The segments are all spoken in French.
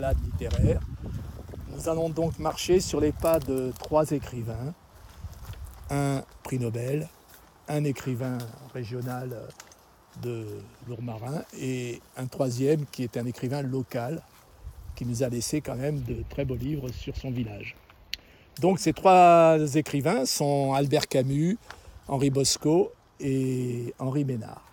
balade littéraire. Nous allons donc marcher sur les pas de 3 écrivains, un prix Nobel, un écrivain régional de Lourmarin et un troisième qui est un écrivain local qui nous a laissé quand même de très beaux livres sur son village. Donc ces 3 écrivains sont Albert Camus, Henri Bosco et Henri Ménard.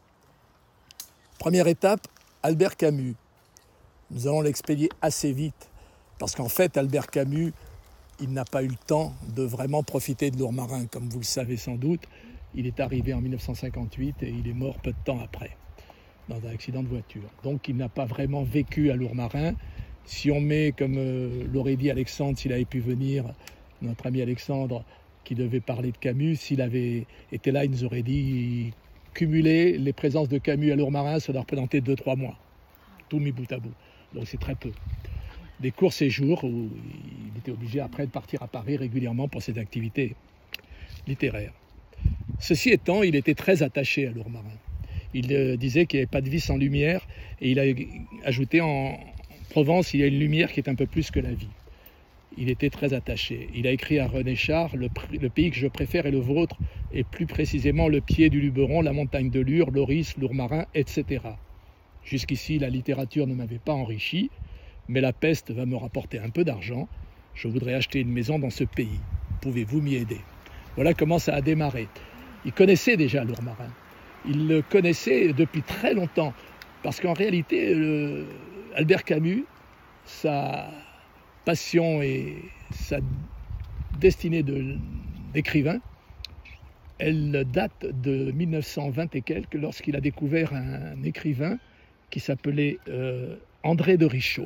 Première étape, Albert Camus. Nous allons l'expédier assez vite parce qu'en fait, Albert Camus, il n'a pas eu le temps de vraiment profiter de Lourmarin. Comme vous le savez sans doute, il est arrivé en 1958 et il est mort peu de temps après, dans un accident de voiture. Donc il n'a pas vraiment vécu à Lourmarin. Si on met, comme l'aurait dit Alexandre, s'il avait pu venir, notre ami Alexandre, qui devait parler de Camus, s'il avait été là, il nous aurait dit cumuler les présences de Camus à Lourmarin, ça doit représenter 2-3 mois, tout mis bout à bout. Donc c'est très peu. Des courts séjours où il était obligé après de partir à Paris régulièrement pour ses activités littéraires. Ceci étant, il était très attaché à Lourmarin. Il disait qu'il n'y avait pas de vie sans lumière et il a ajouté en Provence, il y a une lumière qui est un peu plus que la vie. Il était très attaché. Il a écrit à René Char, le pays que je préfère est le vôtre, et plus précisément le pied du Luberon, la montagne de Lure, Loris, Lourmarin, etc. Jusqu'ici, la littérature ne m'avait pas enrichi, mais la peste va me rapporter un peu d'argent. Je voudrais acheter une maison dans ce pays. Pouvez-vous m'y aider? Voilà comment ça a démarré. Il connaissait déjà Lourmarin. Il le connaissait depuis très longtemps, parce qu'en réalité, Albert Camus, sa passion et sa destinée d'écrivain, elle date de 1920 et quelques, lorsqu'il a découvert un écrivain qui s'appelait André de Richaud.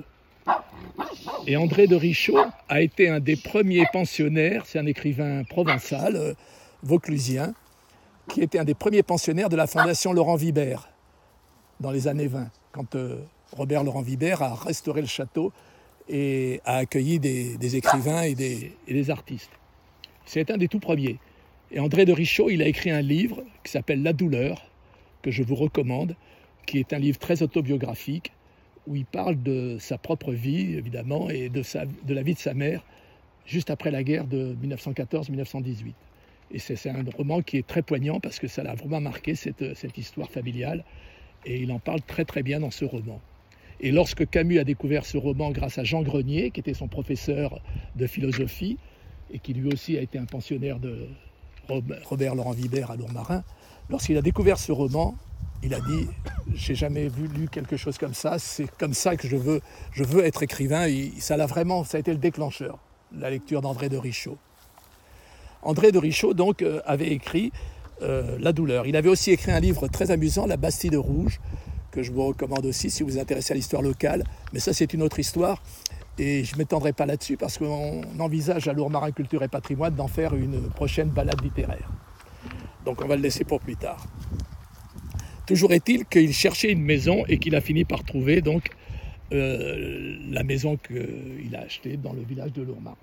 Et André de Richaud a été un des premiers pensionnaires, c'est un écrivain provençal, vauclusien, qui était un des premiers pensionnaires de la Fondation Laurent Vibert dans les années 20, quand Robert Laurent Vibert a restauré le château et a accueilli des écrivains et des artistes. C'est un des tout premiers. Et André de Richaud, il a écrit un livre qui s'appelle La douleur, que je vous recommande, qui est un livre très autobiographique, où il parle de sa propre vie, évidemment, et de la vie de sa mère, juste après la guerre de 1914-1918. Et c'est un roman qui est très poignant, parce que ça l'a vraiment marqué, cette histoire familiale, et il en parle très très bien dans ce roman. Et lorsque Camus a découvert ce roman grâce à Jean Grenier, qui était son professeur de philosophie, et qui lui aussi a été un pensionnaire de Robert Laurent Vibert à Lourmarin, lorsqu'il a découvert ce roman, il a dit « J'ai jamais lu quelque chose comme ça, c'est comme ça que je veux être écrivain ». Ça a été le déclencheur, la lecture d'André de Richaud. André de Richaud, donc, avait écrit La douleur. Il avait aussi écrit un livre très amusant, La Bastide rouge, que je vous recommande aussi si vous vous intéressez à l'histoire locale. Mais ça, c'est une autre histoire. Et je ne m'étendrai pas là-dessus parce qu'on envisage à Lourmarin Culture et Patrimoine d'en faire une prochaine balade littéraire. Donc on va le laisser pour plus tard. Toujours est-il qu'il cherchait une maison et qu'il a fini par trouver donc la maison qu'il a achetée dans le village de Lourmarin.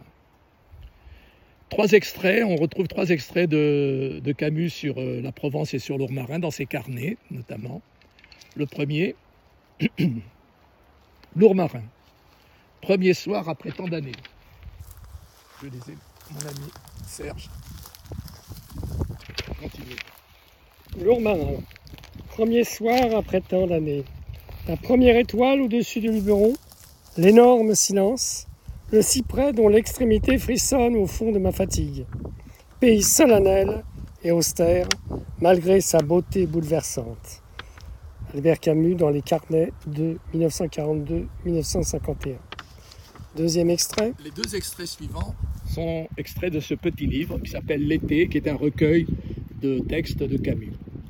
On retrouve 3 extraits de Camus sur la Provence et sur Lourmarin dans ses carnets notamment. Le premier, Lourmarin. Premier soir après tant d'années. Je lisais mon ami Serge. Continuez. Lourmarin. Premier soir après tant d'années. La première étoile au-dessus du Luberon, l'énorme silence, le cyprès dont l'extrémité frissonne au fond de ma fatigue. Pays solennel et austère, malgré sa beauté bouleversante. Albert Camus dans les carnets de 1942-1951. Deuxième extrait. Les 2 extraits suivants sont extraits de ce petit livre qui s'appelle L'été, qui est un recueil de textes de Camus.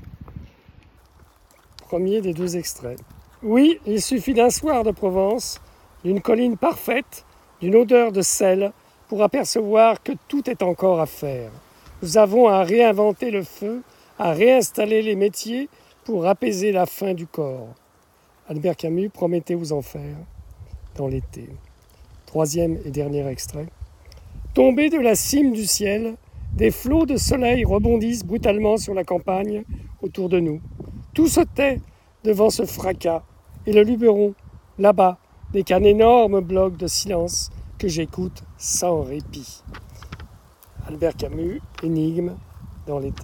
Premier des 2 extraits. Oui, il suffit d'un soir de Provence, d'une colline parfaite, d'une odeur de sel, pour apercevoir que tout est encore à faire. Nous avons à réinventer le feu, à réinstaller les métiers pour apaiser la faim du corps. Albert Camus, Prométhée aux enfers, dans l'été. Troisième et dernier extrait. Tombés de la cime du ciel, des flots de soleil rebondissent brutalement sur la campagne autour de nous. Tout se tait devant ce fracas, et le Luberon, là-bas, n'est qu'un énorme bloc de silence que j'écoute sans répit. Albert Camus, Énigme dans l'été.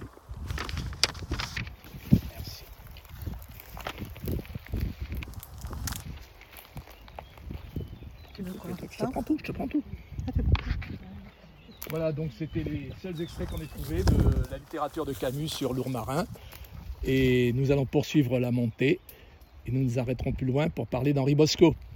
Merci. Tu veux quoi? Je te prends tout, je te prends tout. Voilà, donc c'était les seuls extraits qu'on ait trouvés de la littérature de Camus sur l'ours marin. Et nous allons poursuivre la montée et nous nous arrêterons plus loin pour parler d'Henri Bosco.